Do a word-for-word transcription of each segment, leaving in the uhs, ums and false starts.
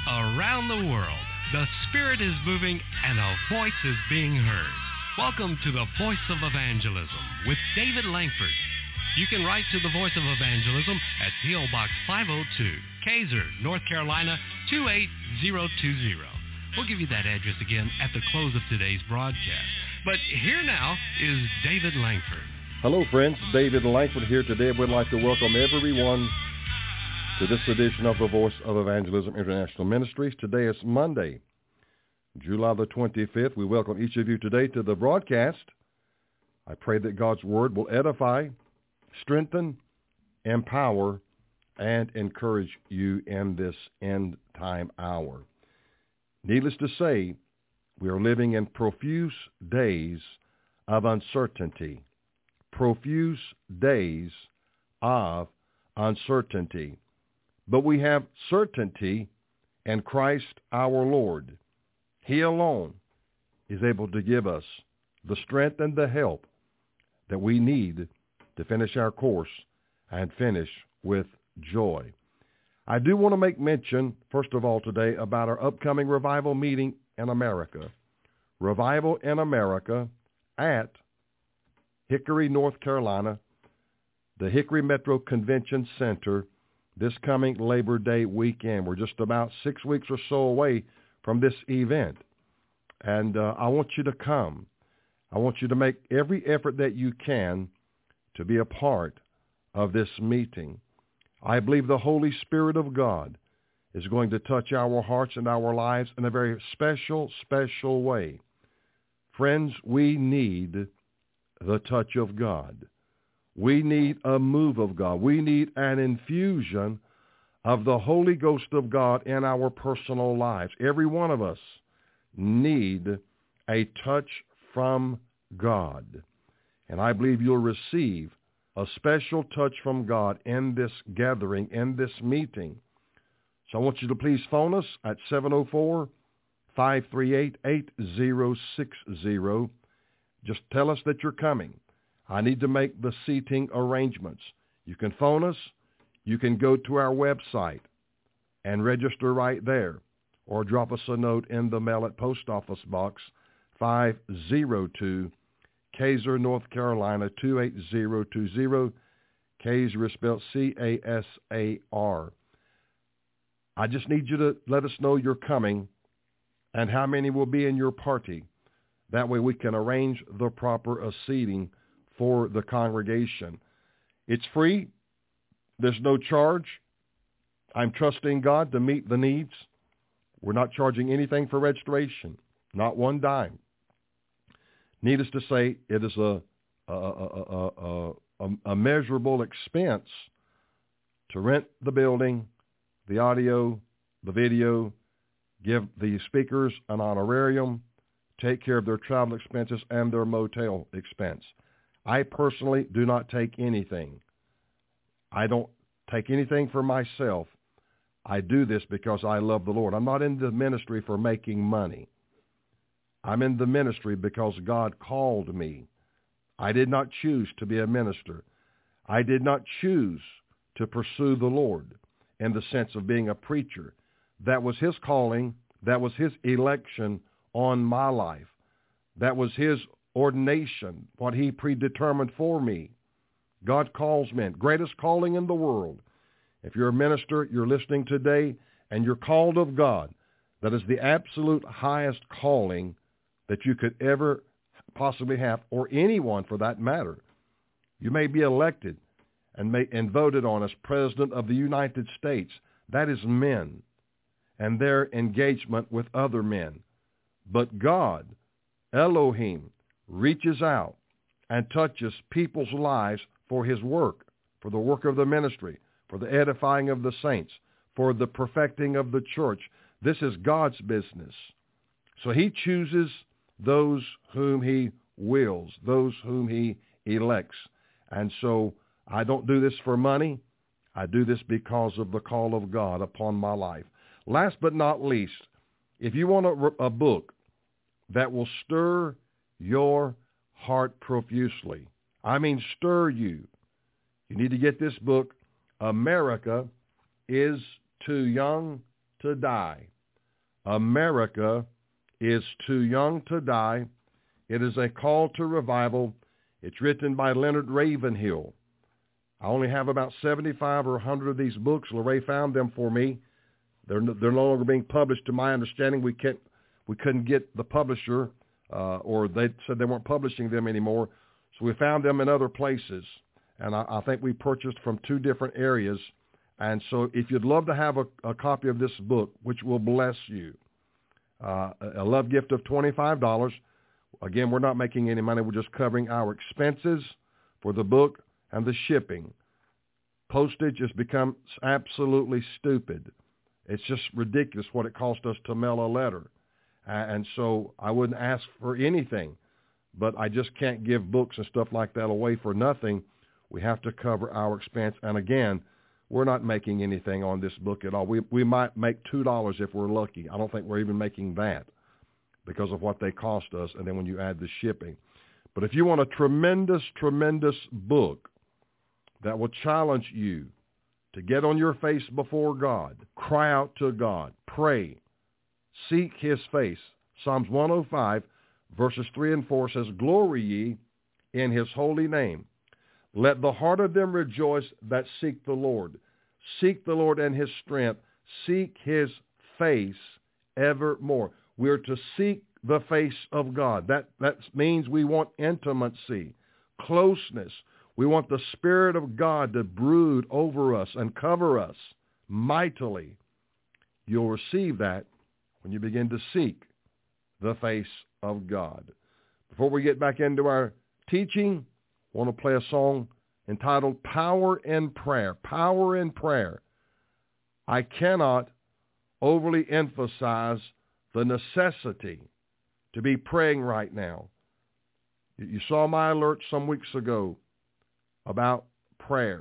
Around the world, the Spirit is moving and a voice is being heard. Welcome to the Voice of Evangelism with David Langford. You can write to the Voice of Evangelism at P O. Box five oh two, Kaiser, North Carolina, two eight zero two zero. We'll give you that address again at the close of today's broadcast. But here now is David Langford. Hello, friends. David Langford here today. We'd like to welcome everyone to this edition of the Voice of Evangelism International Ministries. Today is Monday, July the twenty-fifth. We welcome each of you today to the broadcast. I pray that God's Word will edify, strengthen, empower, and encourage you in this end time hour. Needless to say, we are living in profuse days of uncertainty. Profuse days of uncertainty. But we have certainty in Christ our Lord. He alone is able to give us the strength and the help that we need to finish our course and finish with joy. I do want to make mention, first of all, today about our upcoming revival meeting in America. Revival in America at Hickory, North Carolina, the Hickory Metro Convention Center, this coming Labor Day weekend. We're just about six weeks or so away from this event. And uh, I want you to come. I want you to make every effort that you can to be a part of this meeting. I believe the Holy Spirit of God is going to touch our hearts and our lives in a very special, special way. Friends, we need the touch of God. We need a move of God. We need an infusion of the Holy Ghost of God in our personal lives. Every one of us need a touch from God. And I believe you'll receive a special touch from God in this gathering, in this meeting. So I want you to please phone us at seven oh four, five three eight, eight oh six oh. Just tell us that you're coming. I need to make the seating arrangements. You can phone us. You can go to our website and register right there, or drop us a note in the mail at Post Office Box five oh two, Kaiser, North Carolina, two eight zero two zero. Kaiser is spelled C A S A R. I just need you to let us know you're coming and how many will be in your party. That way we can arrange the proper uh, seating for the congregation. It's free. There's no charge. I'm trusting God to meet the needs. We're not charging anything for registration, not one dime. Needless to say, it is a, a, a, a, a, a measurable expense to rent the building, the audio, the video, give the speakers an honorarium, take care of their travel expenses and their motel expense. I personally do not take anything. I don't take anything for myself. I do this because I love the Lord. I'm not in the ministry for making money. I'm in the ministry because God called me. I did not choose to be a minister. I did not choose to pursue the Lord in the sense of being a preacher. That was His calling. That was His election on my life. That was His ordination, what He predetermined for me. God calls men. Greatest calling in the world. If you're a minister, you're listening today, and you're called of God, that is the absolute highest calling that you could ever possibly have, or anyone for that matter. You may be elected and, may, and voted on as President of the United States. That is men and their engagement with other men. But God, Elohim, reaches out and touches people's lives for His work, for the work of the ministry, for the edifying of the saints, for the perfecting of the church. This is God's business. So He chooses those whom He wills, those whom He elects. And so I don't do this for money. I do this because of the call of God upon my life. Last but not least, if you want a, a book that will stir your heart profusely, I mean stir you, you need to get this book, America is Too Young to Die. America is Too Young to Die. It is a call to revival. It's written by Leonard Ravenhill. I only have about seventy-five or one hundred of these books. Lorraine found them for me. They're no, they're no longer being published. To my understanding, we can't we couldn't get the publisher, uh, or they said they weren't publishing them anymore. So we found them in other places, and I, I think we purchased from two different areas. And so if you'd love to have a, a copy of this book, which will bless you, uh, a love gift of twenty-five dollars. Again, we're not making any money. We're just covering our expenses for the book and the shipping. Postage has become absolutely stupid. It's just ridiculous what it cost us to mail a letter. And so I wouldn't ask for anything, but I just can't give books and stuff like that away for nothing. We have to cover our expense. And again, we're not making anything on this book at all. We we might make two dollars if we're lucky. I don't think we're even making that because of what they cost us, and then when you add the shipping. But if you want a tremendous, tremendous book that will challenge you to get on your face before God, cry out to God, pray, seek his face. Psalms one oh five, verses three and four says, "Glory ye in his holy name. Let the heart of them rejoice that seek the Lord. Seek the Lord and his strength. Seek his face evermore." We're to seek the face of God. That, that means we want intimacy, closeness. We want the Spirit of God to brood over us and cover us mightily. You'll receive that when you begin to seek the face of God. Before we get back into our teaching, I want to play a song entitled Power in Prayer. Power in Prayer. I cannot overly emphasize the necessity to be praying right now. You saw my alert some weeks ago about prayer.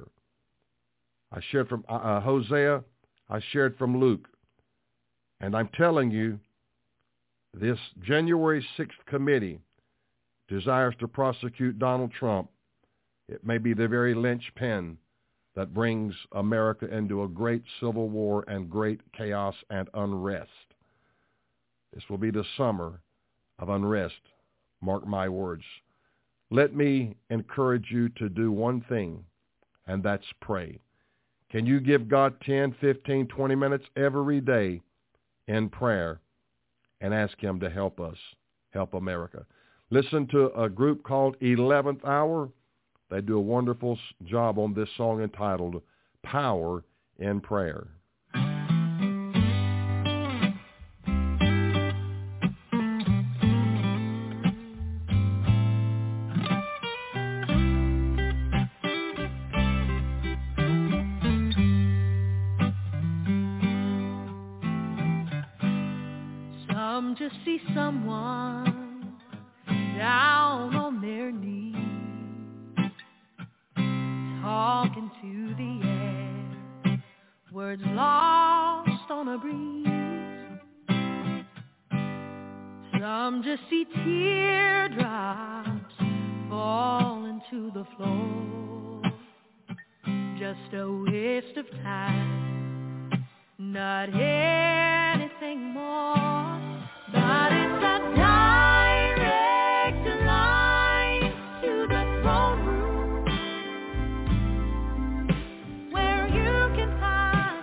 I shared from uh, Hosea. I shared from Luke. And I'm telling you, this January sixth committee desires to prosecute Donald Trump. It may be the very linchpin that brings America into a great civil war and great chaos and unrest. This will be the summer of unrest. Mark my words. Let me encourage you to do one thing, and that's pray. Can you give God ten, fifteen, twenty minutes every day in prayer and ask him to help us, help America? Listen to a group called eleventh Hour. They do a wonderful job on this song entitled Power in Prayer. Some just see someone down on their knees, talking to the air, words lost on a breeze. Some just see teardrops falling to the floor, just a waste of time, not anything more. But it's a direct line to the throne room, where you can find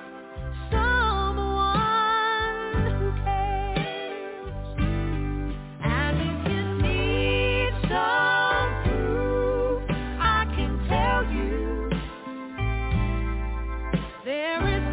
someone who cares. And if you need some proof, I can tell you there is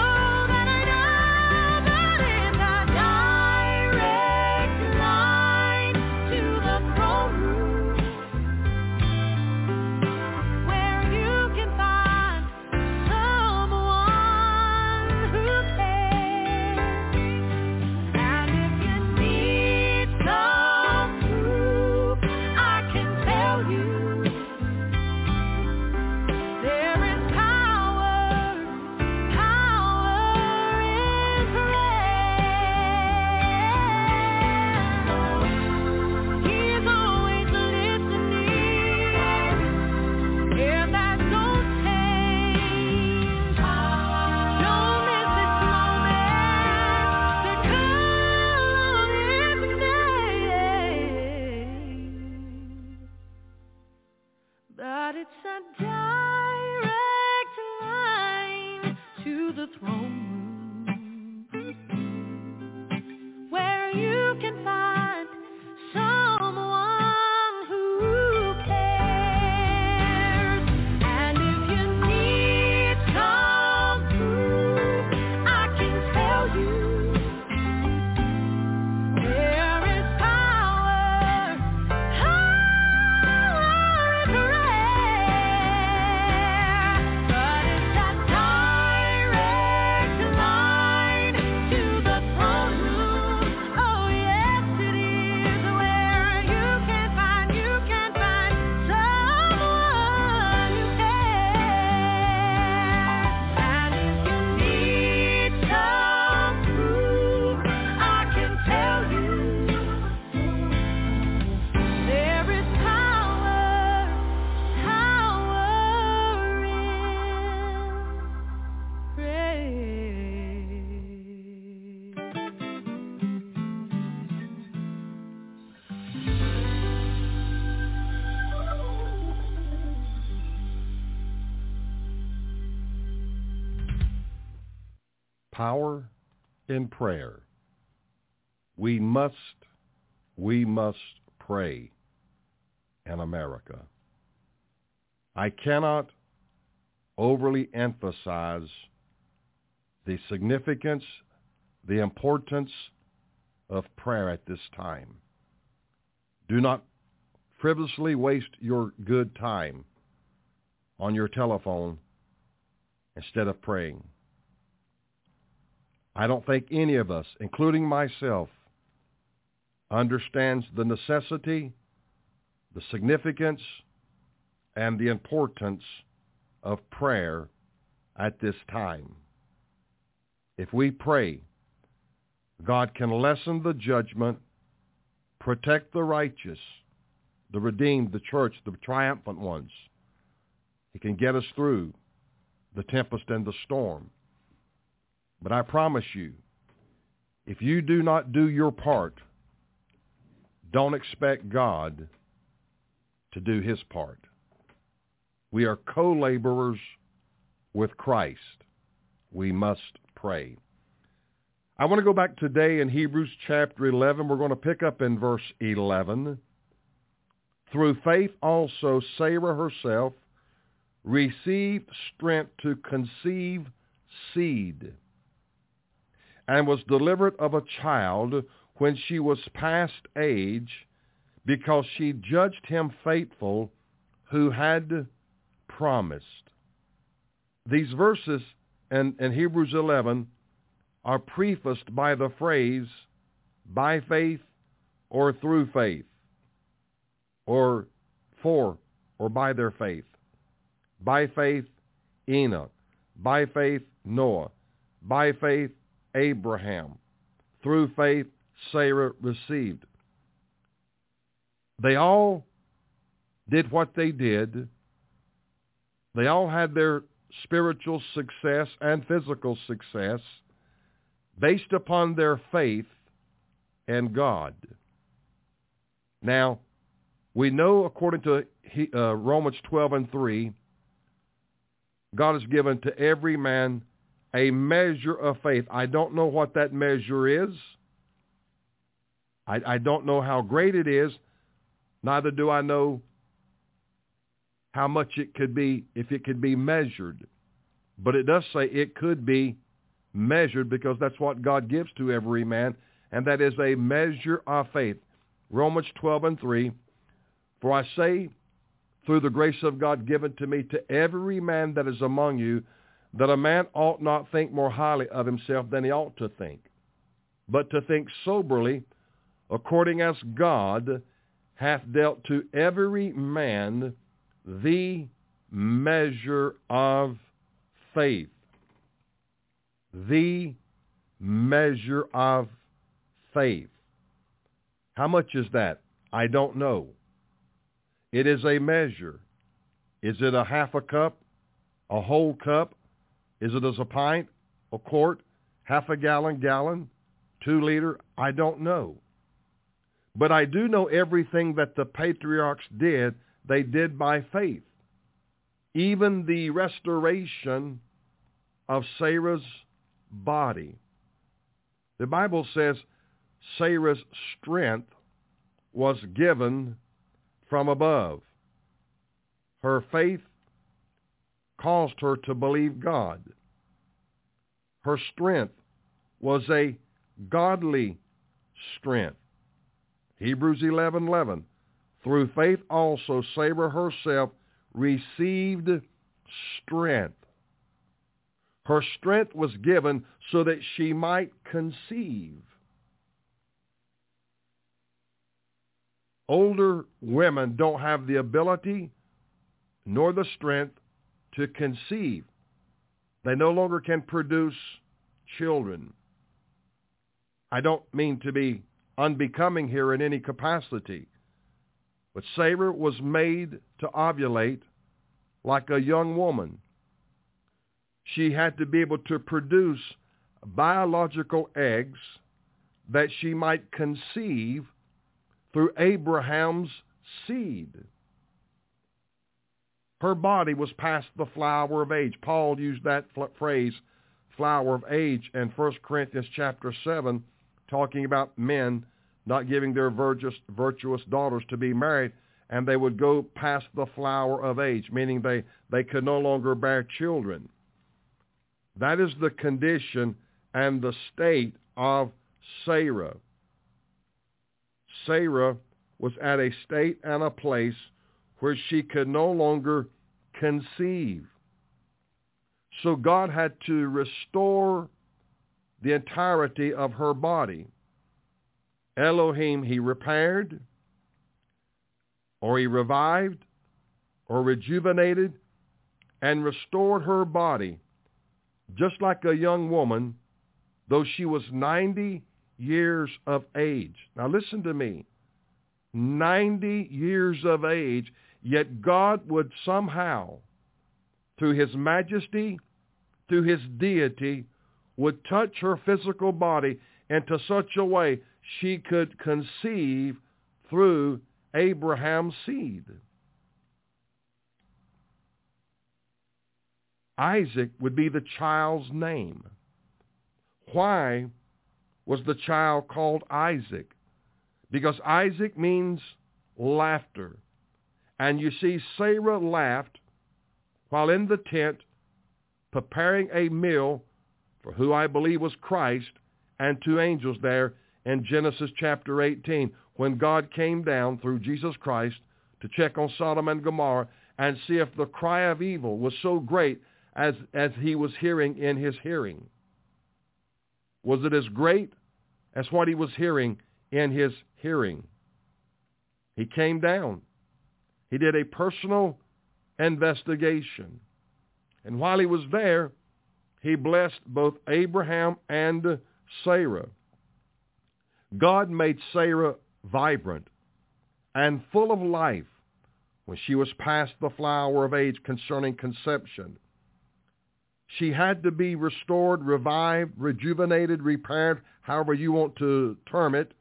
line power in prayer. We must, we must pray in America. I cannot overly emphasize the significance, the importance of prayer at this time. Do not frivolously waste your good time on your telephone instead of praying. I don't think any of us, including myself, understands the necessity, the significance, and the importance of prayer at this time. If we pray, God can lessen the judgment, protect the righteous, the redeemed, the church, the triumphant ones. He can get us through the tempest and the storm. But I promise you, if you do not do your part, don't expect God to do his part. We are co-laborers with Christ. We must pray. I want to go back today in Hebrews chapter eleven. We're going to pick up in verse eleven. Through faith also Sarah herself received strength to conceive seed, and was delivered of a child when she was past age, because she judged him faithful who had promised. These verses in, in Hebrews eleven are prefaced by the phrase, by faith or through faith, or for or by their faith. By faith, Enoch. By faith, Noah. By faith, Abraham. Through faith, Sarah received. They all did what they did. They all had their spiritual success and physical success based upon their faith in God. Now, we know according to uh, Romans twelve and three, God has given to every man a measure of faith. I don't know what that measure is. I, I don't know how great it is. Neither do I know how much it could be, if it could be measured. But it does say it could be measured, because that's what God gives to every man, and that is a measure of faith. Romans twelve and three, for I say, through the grace of God given to me, to every man that is among you, that a man ought not think more highly of himself than he ought to think, but to think soberly, according as God hath dealt to every man the measure of faith. The measure of faith. How much is that? I don't know. It is a measure. Is it a half a cup? A whole cup? Is it as a pint? A quart? Half a gallon? Gallon? Two liter? I don't know. But I do know everything that the patriarchs did, they did by faith. Even the restoration of Sarah's body. The Bible says Sarah's strength was given from above. Her faith caused her to believe God. Her strength was a godly strength. Hebrews eleven eleven. Through faith also Sarah herself received strength. Her strength was given so that she might conceive. Older women don't have the ability nor the strength to conceive. They no longer can produce children. I don't mean to be unbecoming here in any capacity, but Sarah was made to ovulate like a young woman. She had to be able to produce biological eggs that she might conceive through Abraham's seed. Her body was past the flower of age. Paul used that phrase, flower of age, and First Corinthians chapter seven, talking about men not giving their virtuous, virtuous daughters to be married, and they would go past the flower of age, meaning they, they could no longer bear children. That is the condition and the state of Sarah. Sarah was at a state and a place where she could no longer conceive. So God had to restore the entirety of her body. Elohim, he repaired, or he revived, or rejuvenated, and restored her body, just like a young woman, though she was ninety years of age. Now listen to me. ninety years of age, yet God would somehow, through his majesty, through his deity, would touch her physical body into such a way she could conceive through Abraham's seed. Isaac would be the child's name. Why was the child called Isaac? Because Isaac means laughter. And you see, Sarah laughed while in the tent preparing a meal for who I believe was Christ and two angels there in Genesis chapter eighteen, when God came down through Jesus Christ to check on Sodom and Gomorrah and see if the cry of evil was so great as, as he was hearing in his hearing. Was it as great as what he was hearing in his hearing? He came down. He did a personal investigation. And while he was there, he blessed both Abraham and Sarah. God made Sarah vibrant and full of life when she was past the flower of age concerning conception. She had to be restored, revived, rejuvenated, repaired, however you want to term it,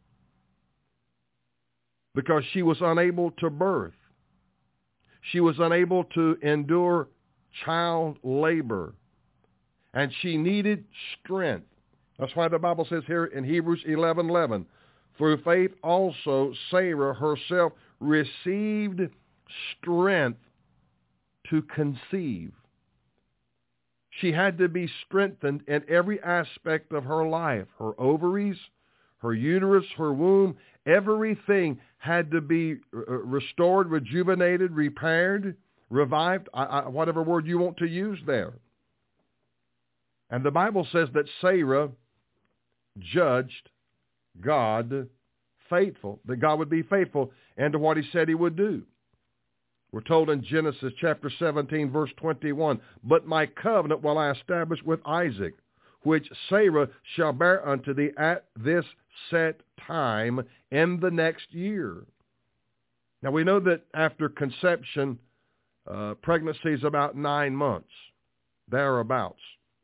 because she was unable to birth. She was unable to endure child labor, and she needed strength. That's why the Bible says here in Hebrews eleven eleven, through faith also Sarah herself received strength to conceive. She had to be strengthened in every aspect of her life. Her ovaries, her uterus, her womb, everything had to be restored, rejuvenated, repaired, revived, I, I, whatever word you want to use there. And the Bible says that Sarah judged God faithful, that God would be faithful into what he said he would do. We're told in Genesis chapter seventeen, verse twenty-one, but my covenant will I establish with Isaac, which Sarah shall bear unto thee at this set time in the next year. Now we know that after conception, uh, pregnancy is about nine months, thereabouts.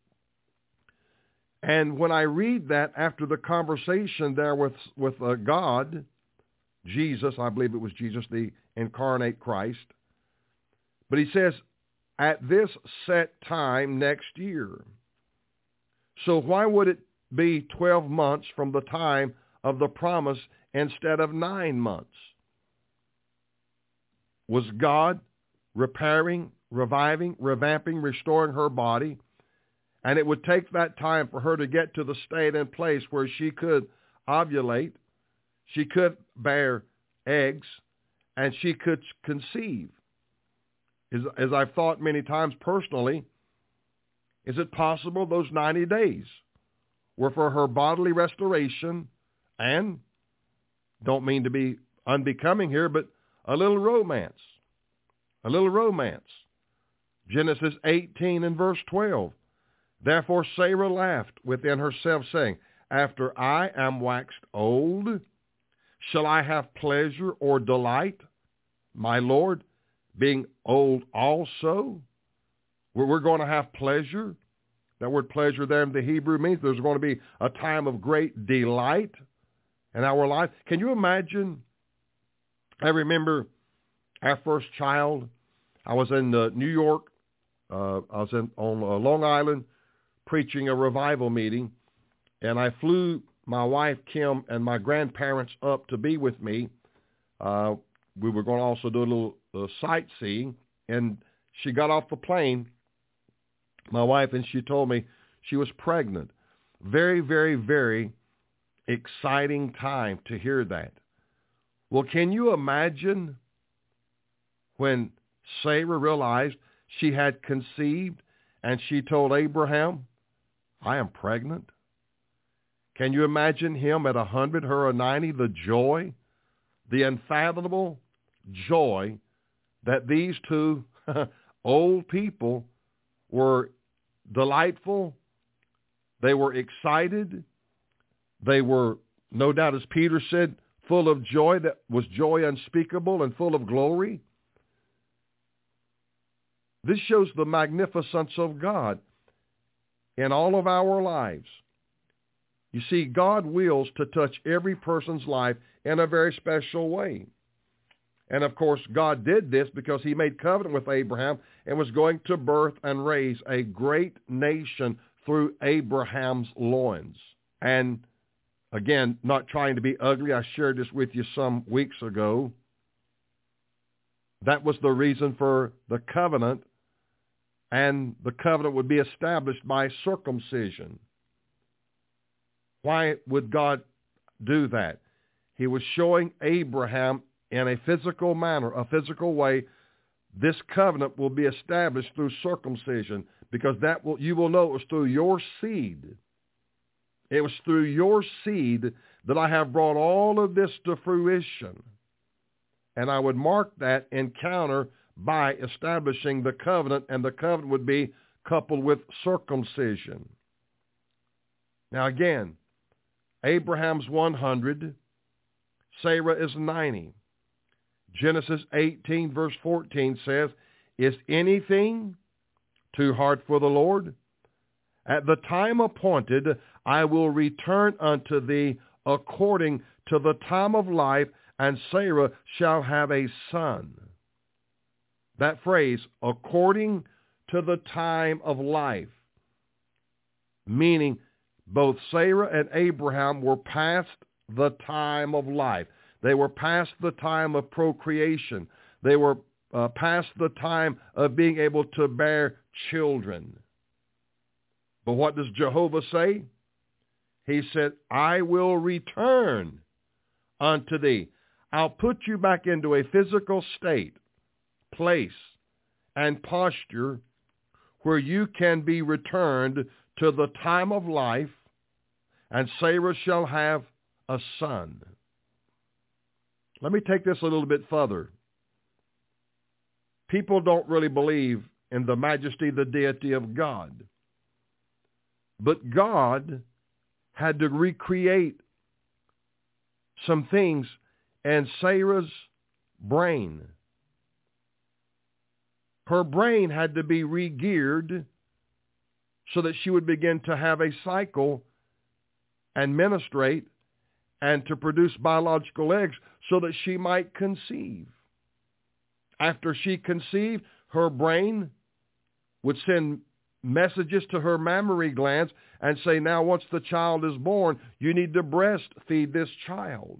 And when I read that after the conversation there with, with uh, God, Jesus, I believe it was Jesus, the incarnate Christ, but he says, at this set time next year. So why would it be twelve months from the time of the promise instead of nine months? Was God repairing, reviving, revamping, restoring her body? And it would take that time for her to get to the state and place where she could ovulate, she could bear eggs, and she could conceive. As, as I've thought many times personally, is it possible those ninety days were for her bodily restoration and, don't mean to be unbecoming here, but a little romance, a little romance. Genesis eighteen and verse twelve. Therefore Sarah laughed within herself, saying, after I am waxed old, shall I have pleasure or delight, my Lord, being old also? We're going to have pleasure. That word pleasure there in the Hebrew means there's going to be a time of great delight in our life. Can you imagine? I remember our first child. I was in uh, New York. Uh, I was in, on uh, Long Island preaching a revival meeting, and I flew my wife, Kim, and my grandparents up to be with me. Uh, we were going to also do a little uh, sightseeing, and she got off the plane, my wife, and she told me she was pregnant. Very, very, very exciting time to hear that. Well, can you imagine when Sarah realized she had conceived and she told Abraham, I am pregnant? Can you imagine him at a hundred, her at ninety, the joy, the unfathomable joy that these two old people were delightful. They were excited. They were, no doubt, as Peter said, full of joy that was joy unspeakable and full of glory. This shows the magnificence of God in all of our lives. You see, God wills to touch every person's life in a very special way. And of course, God did this because he made covenant with Abraham and was going to birth and raise a great nation through Abraham's loins. And again, not trying to be ugly, I shared this with you some weeks ago. That was the reason for the covenant, and the covenant would be established by circumcision. Why would God do that? He was showing Abraham in a physical manner, a physical way, this covenant will be established through circumcision, because that will, you will know it was through your seed. It was through your seed that I have brought all of this to fruition. And I would mark that encounter by establishing the covenant, and the covenant would be coupled with circumcision. Now again, Abraham's one hundred, Sarah is ninety. Genesis eighteen verse fourteen says, is anything too hard for the Lord? At the time appointed, I will return unto thee according to the time of life, and Sarah shall have a son. That phrase, according to the time of life, meaning both Sarah and Abraham were past the time of life. They were past the time of procreation. They were uh, past the time of being able to bear children. But what does Jehovah say? He said, I will return unto thee. I'll put you back into a physical state, place, and posture where you can be returned to the time of life, and Sarah shall have a son. Let me take this a little bit further. People don't really believe in the majesty, the deity of God. But God had to recreate some things in Sarah's brain. Her brain had to be re-geared so that she would begin to have a cycle and menstruate and to produce biological eggs so that she might conceive. After she conceived, her brain would send messages to her mammary glands and say, now once the child is born, you need to breastfeed this child.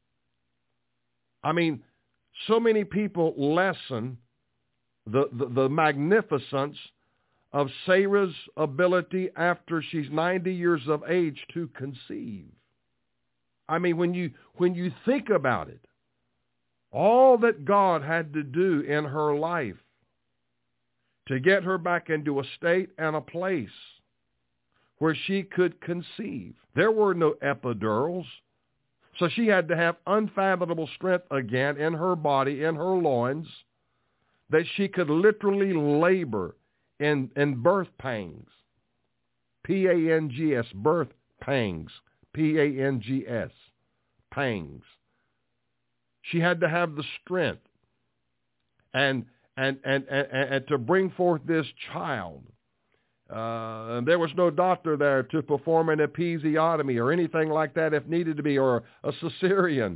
I mean, so many people lessen the, the, the magnificence of Sarah's ability after she's ninety years of age to conceive. I mean, when you when you think about it, all that God had to do in her life to get her back into a state and a place where she could conceive. There were no epidurals, so she had to have unfathomable strength again in her body, in her loins, that she could literally labor in, in birth pangs. P A N G S, birth pangs. P A N G S, pangs. She had to have the strength and and and, and, and to bring forth this child. Uh, and there was no doctor there to perform an episiotomy or anything like that if needed to be, or a cesarean.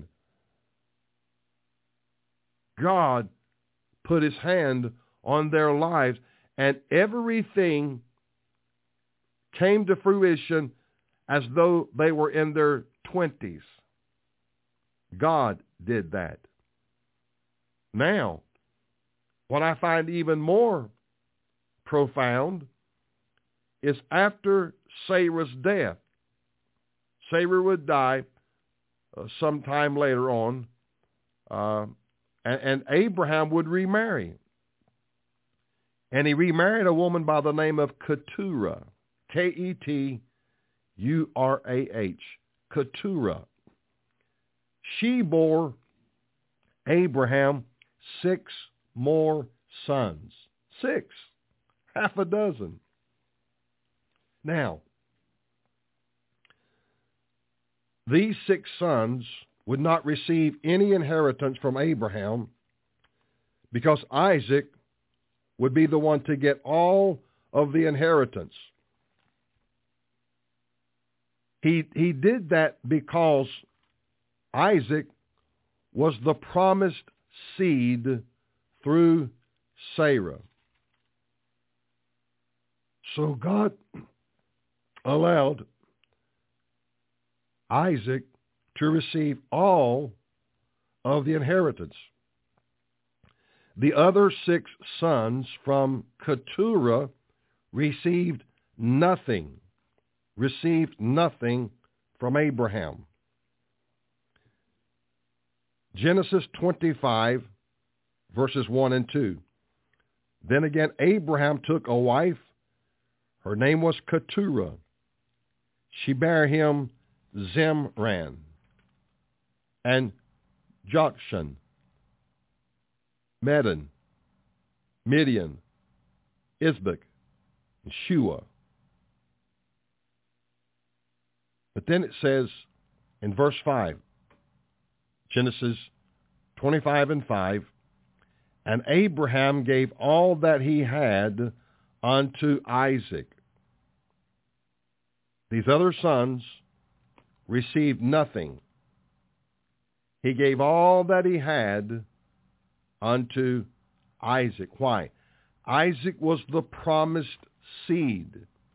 God put his hand on their lives, and everything came to fruition as though they were in their twenties. God did that. Now, what I find even more profound is after Sarah's death. Sarah would die uh, sometime later on, uh, and, and Abraham would remarry. And he remarried a woman by the name of Keturah, K E T U R A H, Keturah. She bore Abraham six more sons. Six. Half a dozen. Now, these six sons would not receive any inheritance from Abraham because Isaac would be the one to get all of the inheritance. He, he did that because Isaac was the promised seed through Sarah. So God allowed Isaac to receive all of the inheritance. The other six sons from Keturah received nothing, received nothing from Abraham. Genesis twenty-five, verses one and two. Then again, Abraham took a wife. Her name was Keturah. She bare him Zimran and Jokshan, Medan, Midian, Isbek, and Shua. But then it says in verse five, Genesis twenty-five and five, and Abraham gave all that he had unto Isaac. These other sons received nothing. He gave all that he had unto Isaac. Why? Isaac was the promised seed.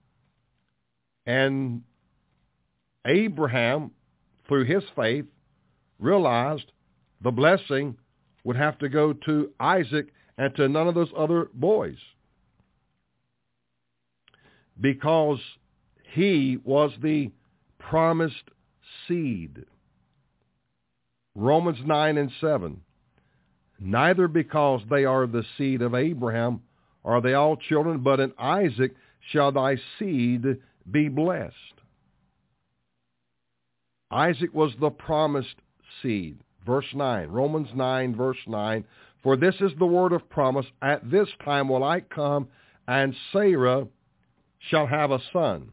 And Abraham, through his faith, realized the blessing would have to go to Isaac and to none of those other boys, because he was the promised seed. Romans nine and seven. Neither because they are the seed of Abraham are they all children, but in Isaac shall thy seed be blessed. Isaac was the promised seed. Verse nine, Romans nine, verse nine. For this is the word of promise, at this time will I come, and Sarah shall have a son.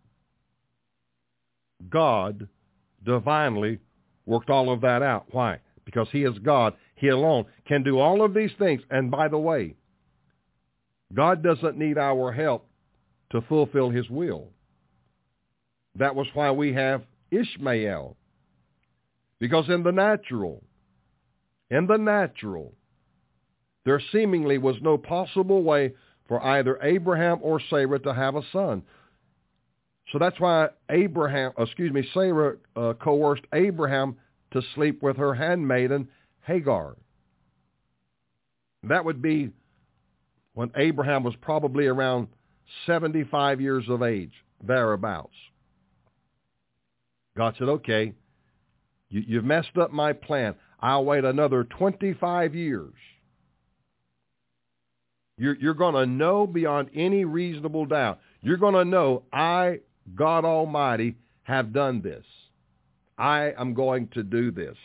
God divinely worked all of that out. Why? Because he is God. He alone can do all of these things. And by the way, God doesn't need our help to fulfill his will. That was why we have Ishmael. Because in the natural, in the natural, there seemingly was no possible way for either Abraham or Sarah to have a son. So that's why Abraham, excuse me, Sarah uh, coerced Abraham to sleep with her handmaiden Hagar. That would be when Abraham was probably around seventy-five years of age, thereabouts. God said, okay, you, you've messed up my plan. I'll wait another twenty-five years. You're, you're going to know beyond any reasonable doubt. You're going to know I, God Almighty, have done this. I am going to do this.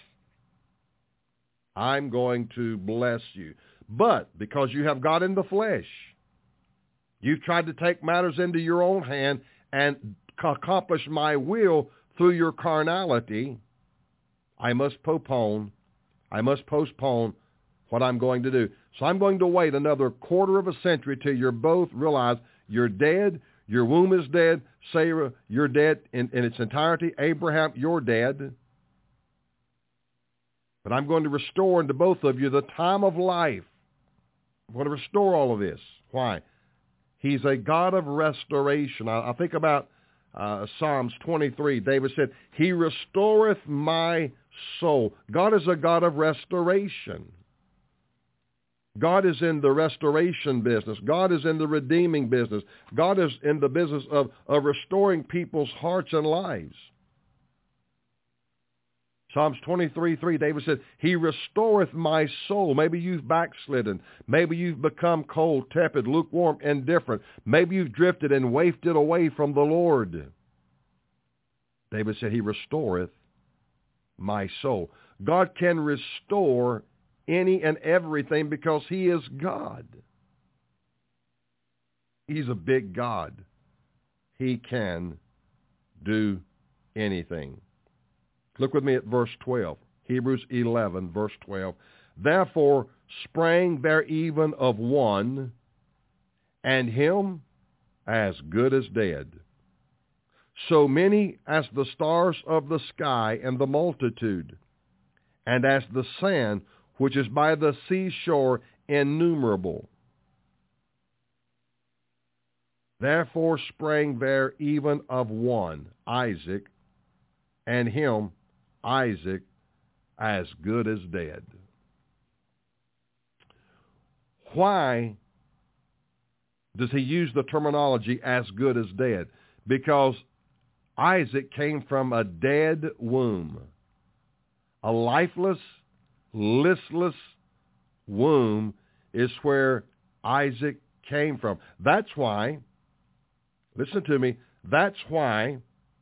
I'm going to bless you. But because you have got in the flesh, you've tried to take matters into your own hand and accomplish my will through your carnality, I must postpone, I must postpone what I'm going to do. So I'm going to wait another quarter of a century till you both realize you're dead, your womb is dead, Sarah, you're dead in, in its entirety, Abraham, you're dead. But I'm going to restore unto both of you the time of life. I'm going to restore all of this. Why? He's a God of restoration. I, I think about uh, Psalms twenty-three. David said, He restoreth my soul. God is a God of restoration. God is in the restoration business. God is in the redeeming business. God is in the business of, of restoring people's hearts and lives. Psalms twenty-three three, David said, He restoreth my soul. Maybe you've backslidden. Maybe you've become cold, tepid, lukewarm, indifferent. Maybe you've drifted and wafted away from the Lord. David said, He restoreth my soul. God can restore any and everything because He is God. He's a big God. He can do anything. Look with me at verse twelve. Hebrews eleven, verse twelve. Therefore sprang there even of one, and him as good as dead. So many as the stars of the sky and the multitude, and as the sand which is by the seashore innumerable. Therefore sprang there even of one, Isaac, and him, Isaac, as good as dead. Why does he use the terminology as good as dead? Because Isaac came from a dead womb, a lifeless, listless womb is where Isaac came from. That's why, listen to me, that's why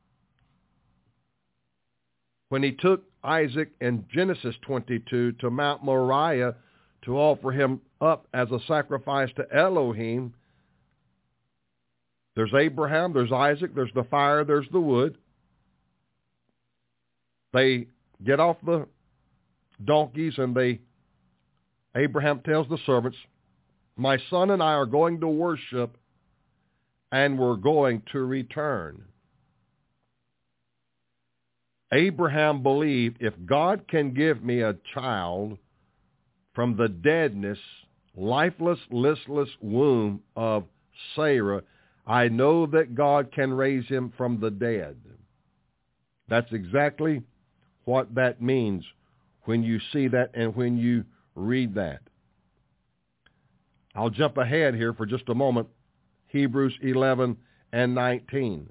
when he took Isaac in Genesis twenty-two to Mount Moriah to offer him up as a sacrifice to Elohim, there's Abraham, there's Isaac, there's the fire, there's the wood. They get off the donkeys and they, Abraham tells the servants, my son and I are going to worship and we're going to return. Abraham believed if God can give me a child from the deadness, lifeless, listless womb of Sarah, I know that God can raise him from the dead. That's exactly what that means when you see that and when you read that. I'll jump ahead here for just a moment. Hebrews eleven and nineteen.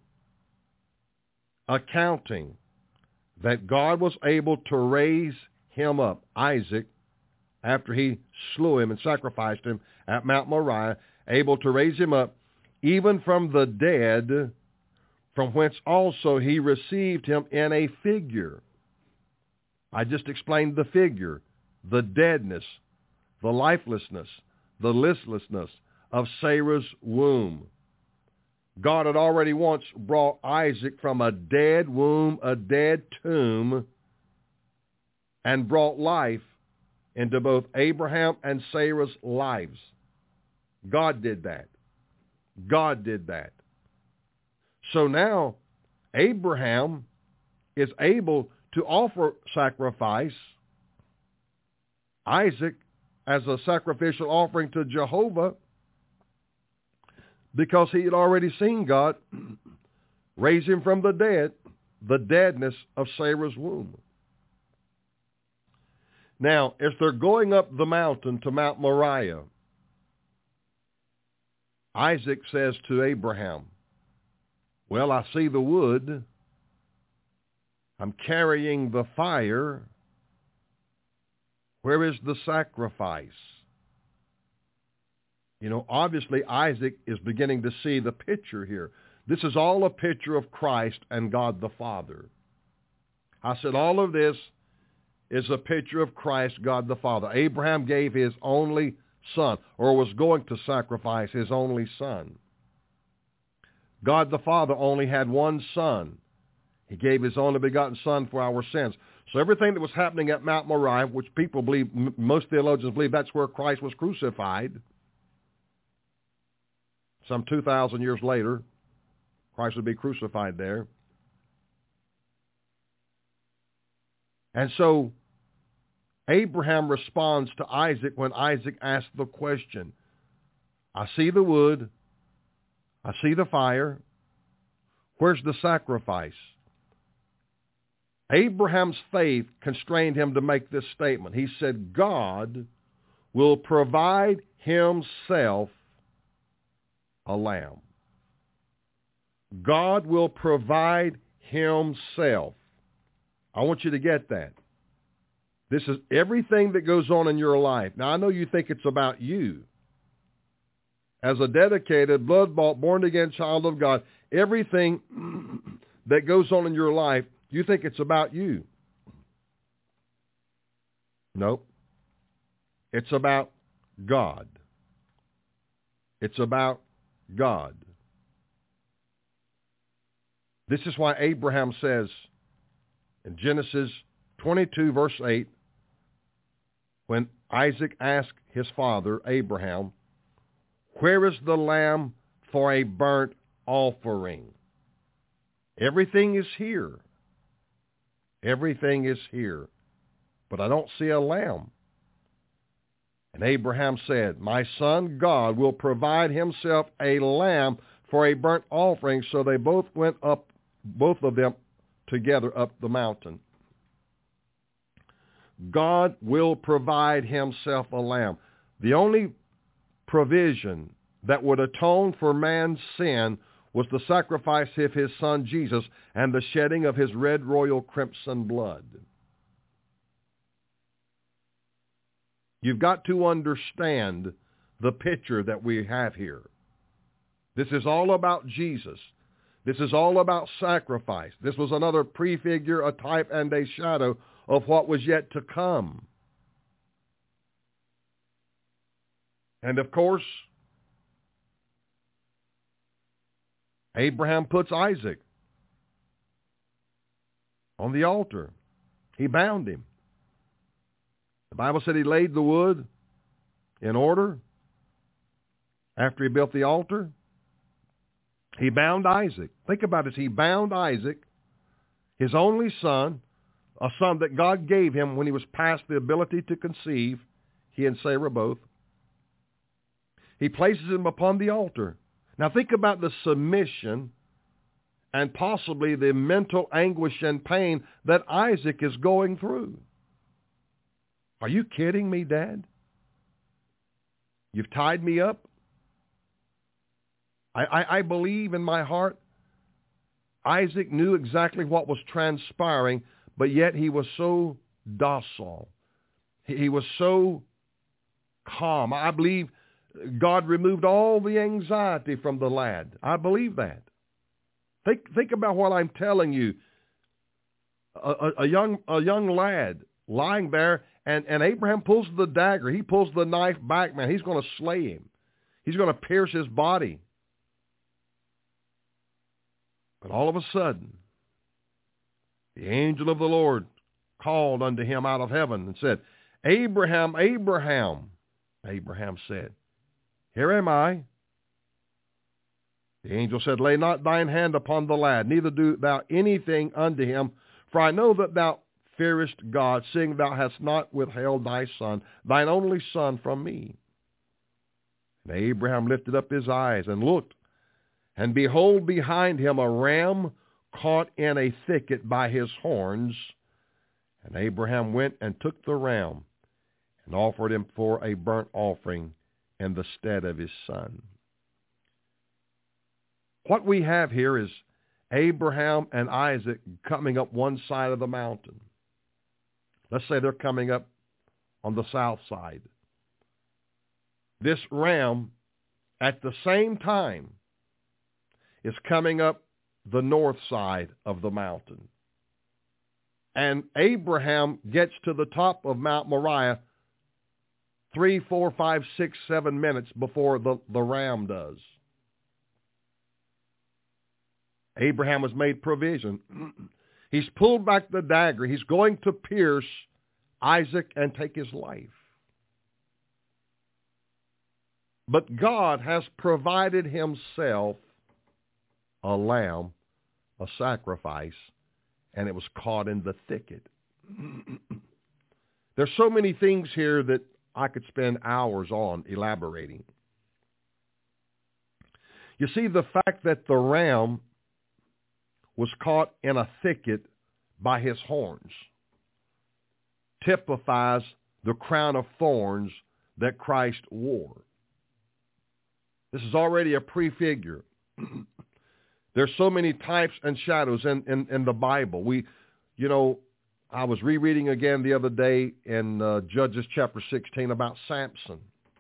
Accounting that God was able to raise him up, Isaac, after he slew him and sacrificed him at Mount Moriah, able to raise him up, even from the dead, from whence also he received him in a figure. I just explained the figure, the deadness, the lifelessness, the listlessness of Sarah's womb. God had already once brought Isaac from a dead womb, a dead tomb, and brought life into both Abraham and Sarah's lives. God did that. God did that. So now Abraham is able to offer sacrifice, Isaac, as a sacrificial offering to Jehovah, because he had already seen God raise him from the dead, the deadness of Sarah's womb. Now, as they're going up the mountain to Mount Moriah, Isaac says to Abraham, well, I see the wood. I'm carrying the fire. Where is the sacrifice? You know, obviously Isaac is beginning to see the picture here. This is all a picture of Christ and God the Father. I said all of this is a picture of Christ, God the Father. Abraham gave his only son, or was going to sacrifice his only son. God the Father only had one son. He gave his only begotten son for our sins. So everything that was happening at Mount Moriah, which people believe, most theologians believe that's where Christ was crucified. Some two thousand years later, Christ would be crucified there. And so Abraham responds to Isaac when Isaac asks the question, I see the wood, I see the fire. Where's the sacrifice? Abraham's faith constrained him to make this statement. He said, God will provide himself a lamb. God will provide himself. I want you to get that. This is everything that goes on in your life. Now, I know you think it's about you. As a dedicated, blood-bought, born-again child of God, everything that goes on in your life, you think it's about you. Nope. It's about God. It's about God. This is why Abraham says in Genesis twenty-two, verse eight, when Isaac asked his father, Abraham, where is the lamb for a burnt offering? Everything is here. Everything is here. But I don't see a lamb. And Abraham said, my son God will provide himself a lamb for a burnt offering. So they both went up, both of them together up the mountain. God will provide himself a lamb. The only provision that would atone for man's sin was the sacrifice of his son Jesus and the shedding of his red royal crimson blood. You've got to understand the picture that we have here. This is all about Jesus. This is all about sacrifice. This was another prefigure, a type, and a shadow of what was yet to come. And of course, Abraham puts Isaac on the altar. He bound him. The Bible said he laid the wood in order after he built the altar. He bound Isaac. Think about it. He bound Isaac, his only son, a son that God gave him when he was past the ability to conceive, he and Sarah both. He places him upon the altar. Now think about the submission and possibly the mental anguish and pain that Isaac is going through. Are you kidding me, Dad? You've tied me up? I, I, I believe in my heart Isaac knew exactly what was transpiring, but yet he was so docile. He, he was so calm. I believe God removed all the anxiety from the lad. I believe that. Think, think about what I'm telling you. A, a, a young, a young lad lying there, and, and Abraham pulls the dagger. He pulls the knife back, man. He's going to slay him. He's going to pierce his body. But all of a sudden, the angel of the Lord called unto him out of heaven and said, Abraham, Abraham. Abraham said, here am I. The angel said, lay not thine hand upon the lad, neither do thou anything unto him, for I know that thou fearest God, seeing thou hast not withheld thy son, thine only son, from me. And Abraham lifted up his eyes and looked, and behold, behind him a ram caught in a thicket by his horns. And Abraham went and took the ram and offered him for a burnt offering in the stead of his son. What we have here is Abraham and Isaac coming up one side of the mountain. Let's say they're coming up on the south side. This ram, at the same time, is coming up the north side of the mountain. And Abraham gets to the top of Mount Moriah three, four, five, six, seven minutes before the, the ram does. Abraham has made provision. He's pulled back the dagger. He's going to pierce Isaac and take his life. But God has provided himself a lamb, a sacrifice, and it was caught in the thicket. There's so many things here that I could spend hours on elaborating. You see, the fact that the ram was caught in a thicket by his horns typifies the crown of thorns that Christ wore. This is already a prefigure. There's so many types and shadows in, in, in the Bible. We, you know, I was rereading again the other day in uh, Judges chapter sixteen about Samson.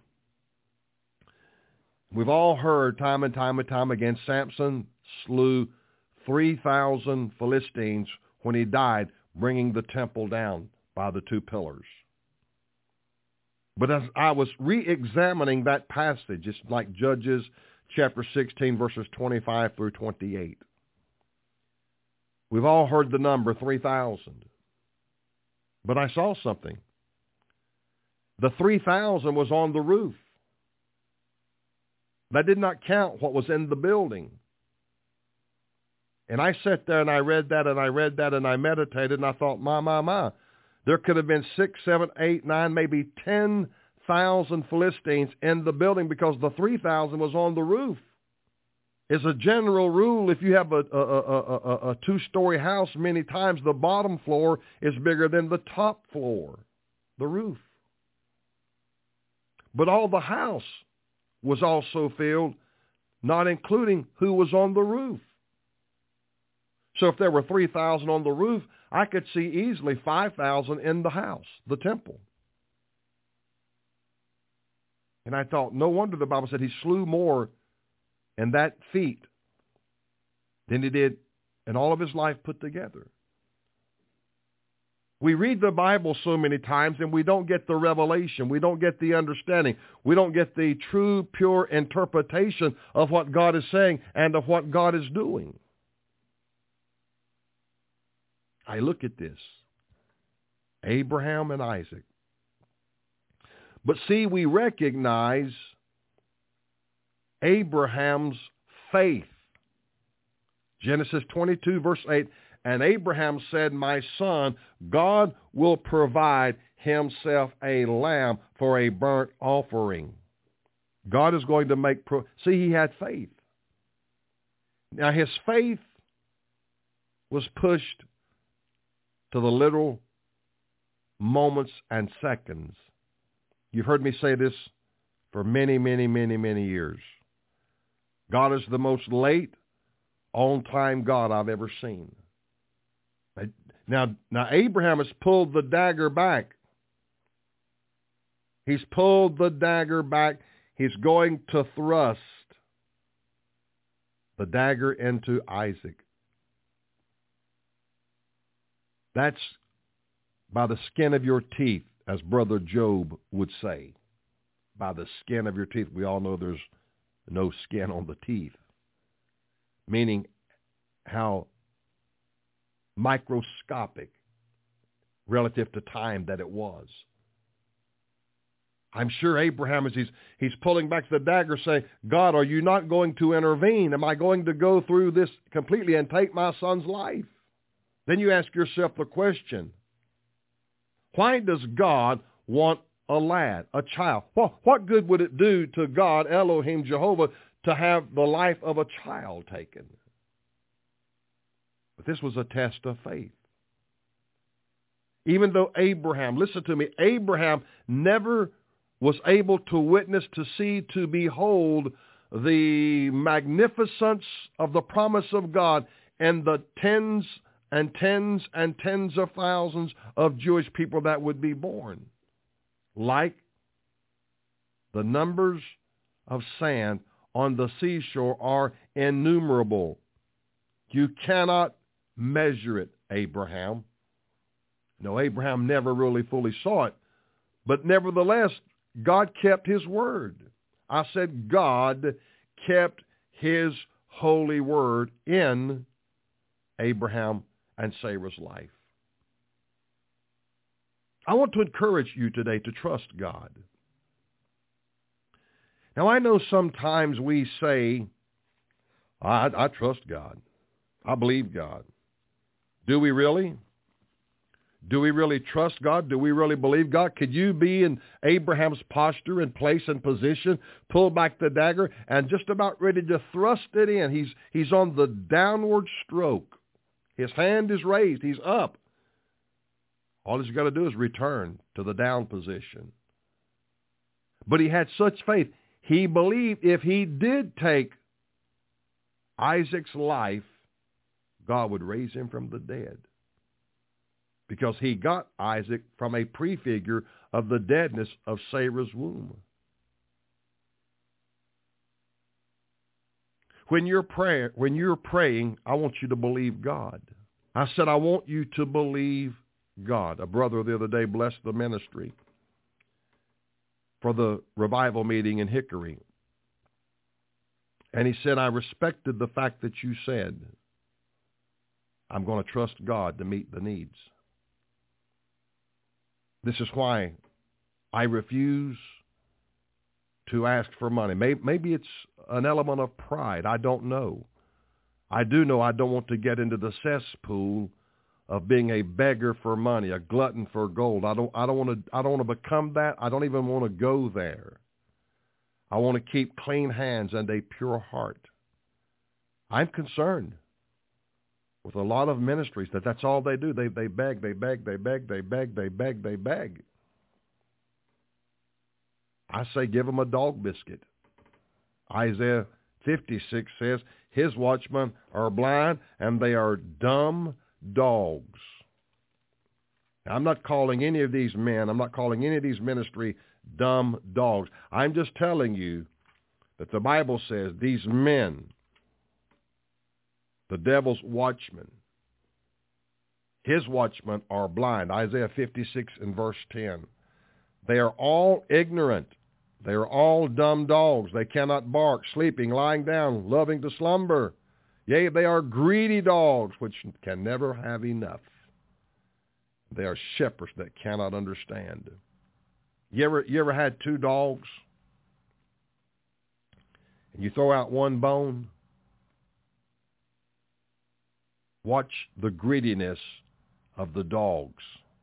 We've all heard time and time and time again, Samson slew three thousand Philistines when he died, bringing the temple down by the two pillars. But as I was re-examining that passage, it's like Judges chapter sixteen, verses twenty-five through twenty-eight. We've all heard the number three thousand. But I saw something. The three thousand was on the roof. That did not count what was in the building. And I sat there and I read that and I read that and I meditated and I thought, my, my, my. There could have been six, seven, eight, nine, maybe ten thousand Philistines in the building because the three thousand was on the roof. As a general rule, if you have a, a, a, a, a two-story house, many times the bottom floor is bigger than the top floor, the roof. But all the house was also filled, not including who was on the roof. So if there were three thousand on the roof, I could see easily five thousand in the house, the temple. And I thought, no wonder the Bible said he slew more in that feat than he did in all of his life put together. We read the Bible so many times and we don't get the revelation. We don't get the understanding. We don't get the true, pure interpretation of what God is saying and of what God is doing. I look at this. Abraham and Isaac. But see, we recognize Abraham's faith. Genesis twenty-two, verse eight, and Abraham said, my son, God will provide himself a lamb for a burnt offering. God is going to make, pro- see, he had faith. Now his faith was pushed to the literal moments and seconds. You've heard me say this for many, many, many, many years. God is the most late, on-time God I've ever seen. Now, now Abraham has pulled the dagger back. He's pulled the dagger back. He's going to thrust the dagger into Isaac. That's by the skin of your teeth, as Brother Job would say. By the skin of your teeth. We all know there's no skin on the teeth. Meaning how microscopic relative to time that it was. I'm sure Abraham, as he's, he's pulling back the dagger, saying, God, are you not going to intervene? Am I going to go through this completely and take my son's life? Then you ask yourself the question, why does God want a lad, a child? Well, what good would it do to God, Elohim, Jehovah, to have the life of a child taken? But this was a test of faith. Even though Abraham, listen to me, Abraham never was able to witness, to see, to behold the magnificence of the promise of God and the tens and tens and tens of thousands of Jewish people that would be born. Like the numbers of sand on the seashore are innumerable. You cannot measure it, Abraham. No, Abraham never really fully saw it. But nevertheless, God kept his word. I said God kept his holy word in Abraham and Sarah's life. I want to encourage you today to trust God. Now, I know sometimes we say, I, I trust God. I believe God. Do we really? Do we really trust God? Do we really believe God? Could you be in Abraham's posture and place and position, pull back the dagger, and just about ready to thrust it in? He's, he's on the downward stroke. His hand is raised. He's up. All he's got to do is return to the down position. But he had such faith. He believed if he did take Isaac's life, God would raise him from the dead. Because he got Isaac from a prefigure of the deadness of Sarah's womb. When you're praying, when you're praying, I want you to believe God. I said, I want you to believe God. A brother the other day blessed the ministry for the revival meeting in Hickory. And he said, I respected the fact that you said, I'm going to trust God to meet the needs. This is why I refuse to ask for money. Maybe, maybe it's an element of pride. I don't know. I do know I don't want to get into the cesspool of being a beggar for money, a glutton for gold. I don't, I don't want to, I don't want to become that. I don't even want to go there. I want to keep clean hands and a pure heart. I'm concerned with a lot of ministries that that's all they do. They they beg, they beg, they beg, they beg, they beg, they beg. I say give them a dog biscuit. Isaiah fifty-six says, his watchmen are blind and they are dumb dogs. Now, I'm not calling any of these men, I'm not calling any of these ministry dumb dogs. I'm just telling you that the Bible says these men, the devil's watchmen, his watchmen are blind. Isaiah fifty-six and verse ten. They are all ignorant. They are all dumb dogs. They cannot bark, sleeping, lying down, loving to slumber. Yea, they are greedy dogs, which can never have enough. They are shepherds that cannot understand. You ever, you ever had two dogs, and you throw out one bone? Watch the greediness of the dogs.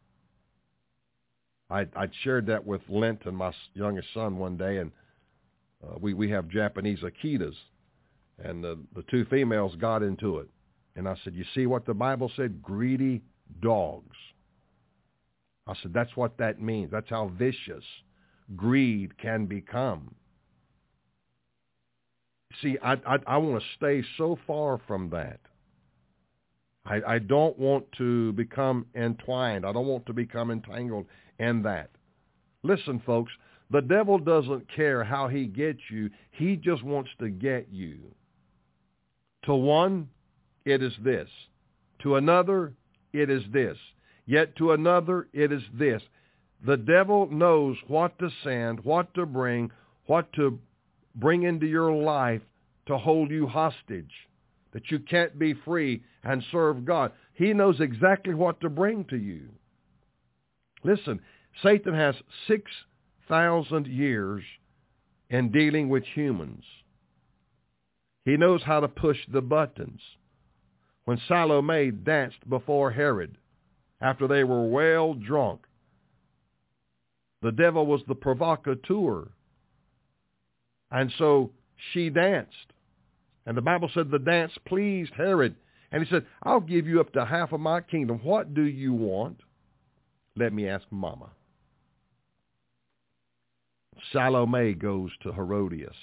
I I shared that with Linton, my youngest son, one day, and uh, we, we have Japanese Akitas, and the, the two females got into it. And I said, you see what the Bible said? Greedy dogs. I said, that's what that means. That's how vicious greed can become. See, I I, I want to stay so far from that. I, I don't want to become entwined. I don't want to become entangled in that. Listen, folks, the devil doesn't care how he gets you. He just wants to get you. To one, it is this. To another, it is this. Yet to another, it is this. The devil knows what to send, what to bring, what to bring into your life to hold you hostage, that you can't be free and serve God. He knows exactly what to bring to you. Listen, Satan has six thousand years in dealing with humans. He knows how to push the buttons. When Salome danced before Herod, after they were well drunk, the devil was the provocateur. And so she danced. And the Bible said the dance pleased Herod. And he said, I'll give you up to half of my kingdom. What do you want? Let me ask Mama. Salome goes to Herodias.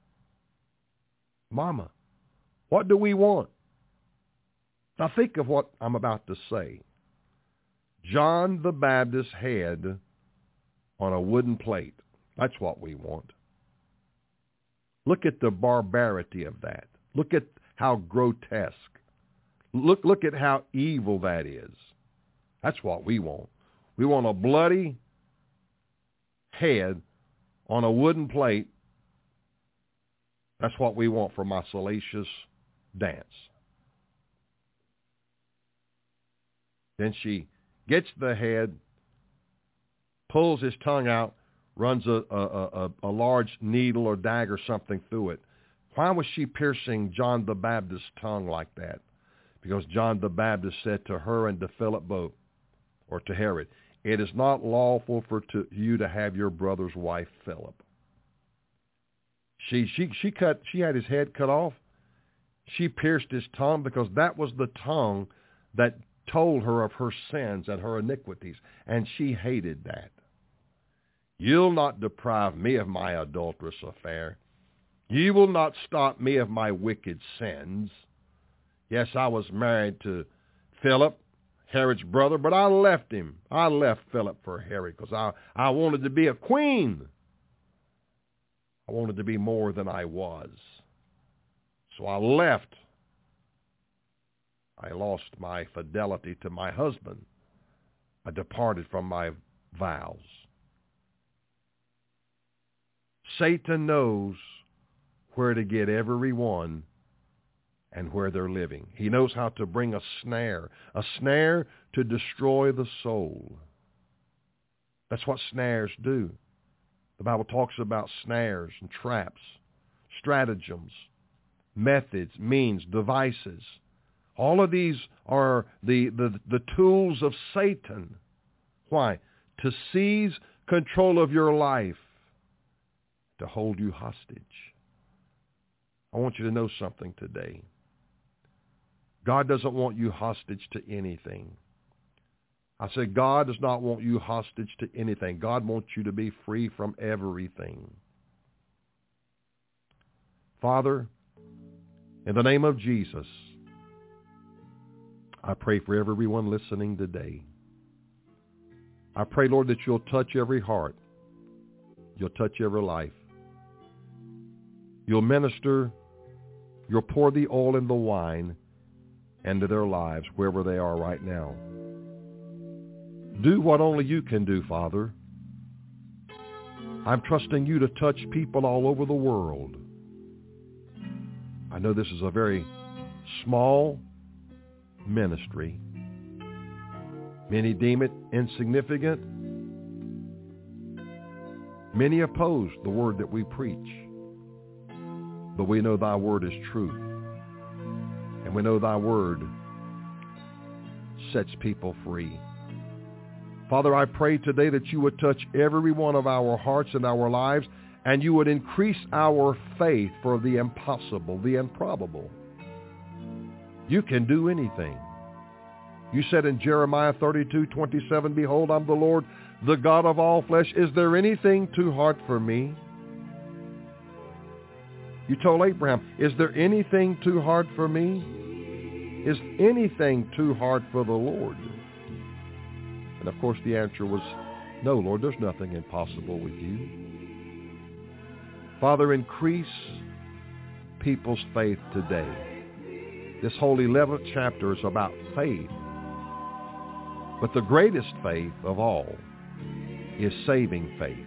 Mama, what do we want? Now think of what I'm about to say. John the Baptist's head on a wooden plate. That's what we want. Look at the barbarity of that. Look at how grotesque. Look, look at how evil that is. That's what we want. We want a bloody head on a wooden plate. That's what we want for my salacious dance. Then she gets the head, pulls his tongue out, runs a, a, a, a large needle or dagger or something through it. Why was she piercing John the Baptist's tongue like that? Because John the Baptist said to her and to Philip both, or to Herod, it is not lawful for to, you to have your brother's wife, Philip. She, she, she cut, she had his head cut off. She pierced his tongue because that was the tongue that told her of her sins and her iniquities, and she hated that. You'll not deprive me of my adulterous affair. You will not stop me of my wicked sins. Yes, I was married to Philip, Herod's brother, but I left him. I left Philip for Herod because I, I wanted to be a queen. I wanted to be more than I was. So I left. I lost my fidelity to my husband. I departed from my vows. Satan knows where to get everyone and where they're living. He knows how to bring a snare, a snare to destroy the soul. That's what snares do. The Bible talks about snares and traps, stratagems, methods, means, devices. All of these are the, the, the tools of Satan. Why? To seize control of your life, to hold you hostage. I want you to know something today. God doesn't want you hostage to anything. I said God does not want you hostage to anything. God wants you to be free from everything. Father, in the name of Jesus, I pray for everyone listening today. I pray, Lord, that you'll touch every heart. You'll touch every life. You'll minister. You'll pour the oil and the wine into their lives wherever they are right now. Do what only you can do, Father. I'm trusting you to touch people all over the world. I know this is a very small ministry. Many deem it insignificant. Many oppose the word that we preach. But we know thy word is truth. And we know thy word sets people free. Father, I pray today that you would touch every one of our hearts and our lives, and you would increase our faith for the impossible, the improbable. You can do anything. You said in Jeremiah thirty-two twenty-seven, behold, I'm the Lord, the God of all flesh. Is there anything too hard for me? You told Abraham, is there anything too hard for me? Is anything too hard for the Lord? And of course the answer was, no, Lord, there's nothing impossible with you. Father, increase people's faith today. This whole eleventh chapter is about faith. But the greatest faith of all is saving faith.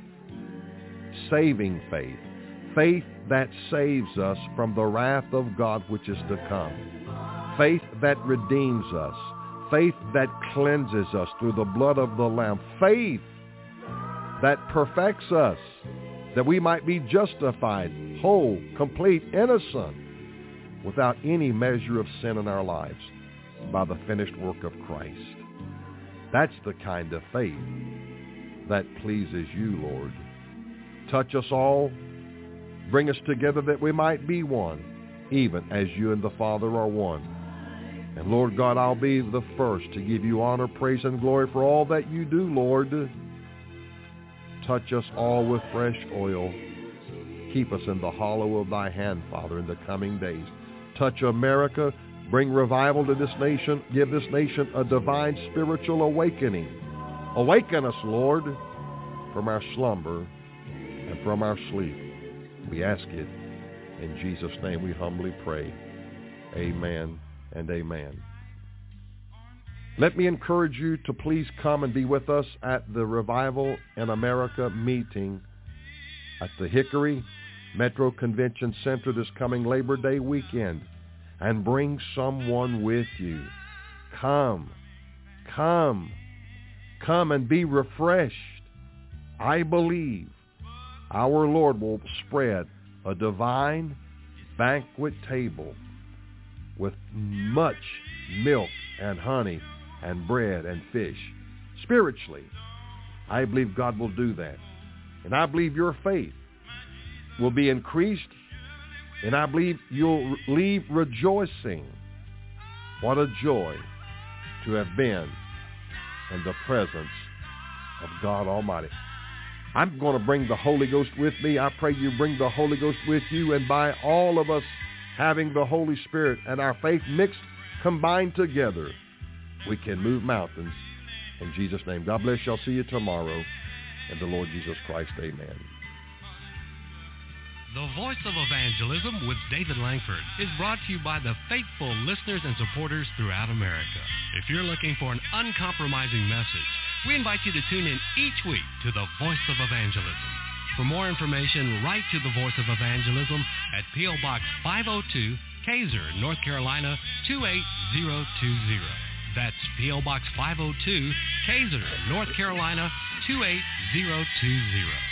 Saving faith. Faith that saves us from the wrath of God which is to come. Faith that redeems us. Faith that cleanses us through the blood of the Lamb. Faith that perfects us, that we might be justified, whole, complete, innocent, without any measure of sin in our lives by the finished work of Christ. That's the kind of faith that pleases you, Lord. Touch us all. Bring us together that we might be one, even as you and the Father are one. And Lord God, I'll be the first to give you honor, praise, and glory for all that you do, Lord. Touch us all with fresh oil. Keep us in the hollow of thy hand, Father, in the coming days. Touch America. Bring revival to this nation. Give this nation a divine spiritual awakening. Awaken us, Lord, from our slumber and from our sleep. We ask it in Jesus' name. We humbly pray. Amen and amen. Let me encourage you to please come and be with us at the Revival in America meeting at the Hickory Metro Convention Center this coming Labor Day weekend. And bring someone with you. Come, come, come and be refreshed. I believe our Lord will spread a divine banquet table with much milk and honey and bread and fish, spiritually, I believe God will do that. And I believe your faith will be increased, and I believe you'll leave rejoicing. What a joy to have been in the presence of God Almighty. I'm going to bring the Holy Ghost with me. I pray you bring the Holy Ghost with you, and by all of us having the Holy Spirit and our faith mixed, combined together, we can move mountains in Jesus' name. God bless you. I'll see you tomorrow. In the Lord Jesus Christ, amen. The Voice of Evangelism with David Langford is brought to you by the faithful listeners and supporters throughout America. If you're looking for an uncompromising message, we invite you to tune in each week to the Voice of Evangelism. For more information, write to the Voice of Evangelism at P O. Box five oh two, Kaiser, North Carolina, two eight zero two zero. That's P O. Box five oh two, Kaiser, North Carolina, two eight zero two zero.